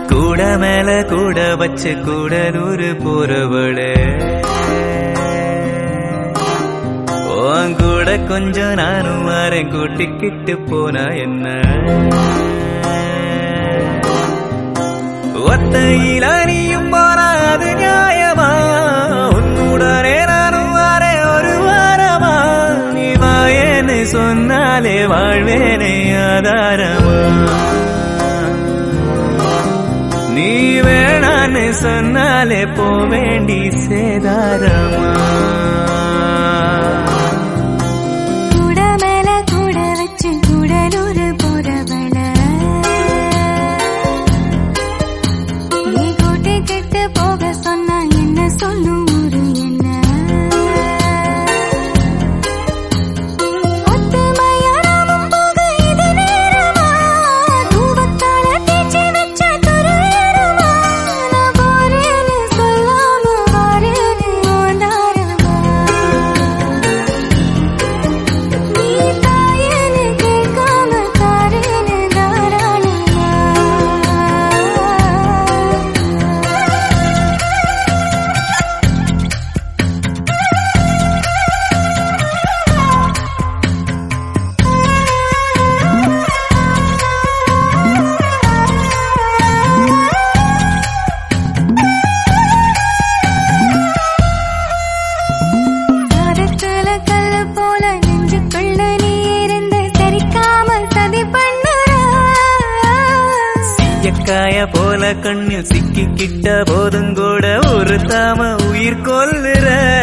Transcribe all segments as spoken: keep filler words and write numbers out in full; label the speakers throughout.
Speaker 1: கூட மேல கூட வச்சு கூடலூரு போறவளே உன் கூட கொஞ்சம் நானும் வரேன் கூட்டிக்கிட்டு போனா என்ன ஒத்தையில நீயும் போனா அது நியாயமா உன்னுடனே நானும் வரேன் ஒரு வாரமா நீ வாயேன்னு சொன்னாலே வாழ்வேனே ஆதாரமா நீ வேணான்னு சொன்னாலே போவேண்டி சேதாரமா
Speaker 2: கூட மேல கூட வச்சு கூடலூரு போறவள நீ கூட்டி கிட்டு போக சொன்னா என்ன சொல்லும் ஊரு என்ன ஒத்துமையா நாமும் போக இது நேரமா தூவத்தால தேய்ச்சி வச்ச துருவேறுமா நான் போறேன்னு சொல்லாம வாரேன்னு ஓண்டாரமா நீ தாயேன்னு கேட்காம தாரேன்னு தாராளமா காதத்துல கல்லு போல நெஞ்சுக்குள்ள நீ இருந்து சரிக்காம சதி பண்ணுற
Speaker 1: எக்காய போல கண்ணில் சிக்கிக்கிட்ட போதும் கூட ஒரு தாம உயிர் கொல்லுற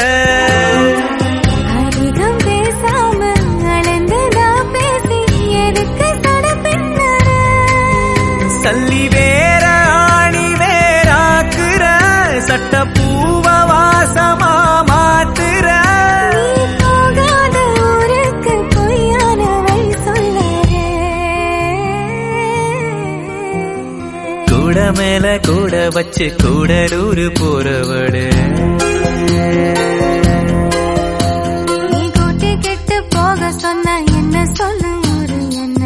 Speaker 2: அதிகம் பேசாம அளந்துதான் பேசி எதுக்கு சட பின்னற
Speaker 1: சல்லி வேற ஆணி வேறாக்குற சட்ட பூவ வாசமா மாத்துற
Speaker 2: நீ போகாத ஊருக்கு பொய்யான வழி சொல்லறே
Speaker 1: கூட மேல கூட வச்சு கூடலூரு போறவளே
Speaker 2: நீ கூட்டி கிட்டு போக சொன்ன என்ன சொல்லும் ஊரு என்ன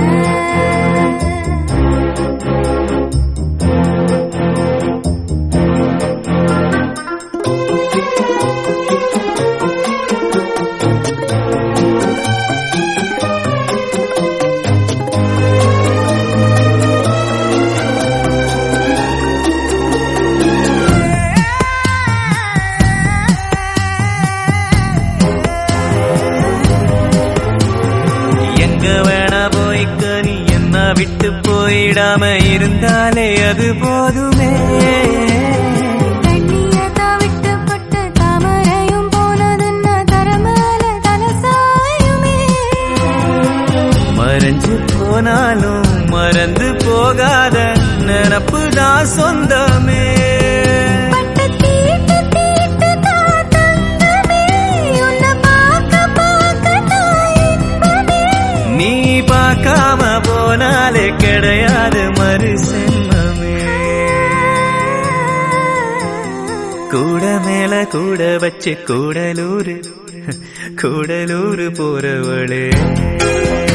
Speaker 1: எங்க வேணா போய்க்க நீ என்ன விட்டு போயிடாம இருந்தாலே அது போதுமே
Speaker 2: கண்ணியதான் விட்டு பட்டு தாமரையும் போனதுன்னா தரமேல தலசாயுமே
Speaker 1: மறைஞ்சு போனாலும் மறந்து போகாத நினப்பு தான் சொந்தமே
Speaker 2: பட்டு தீட்டு தீட்டு தான் தங்கமே உன்னை பார்க்க பார்க்க தான் இன்பமே
Speaker 1: நீ பார்க்காம போனாலே கிடையாது மறு சென்மமே கூட மேல கூட வச்சு கூடலூரு கூடலூரு போறவளே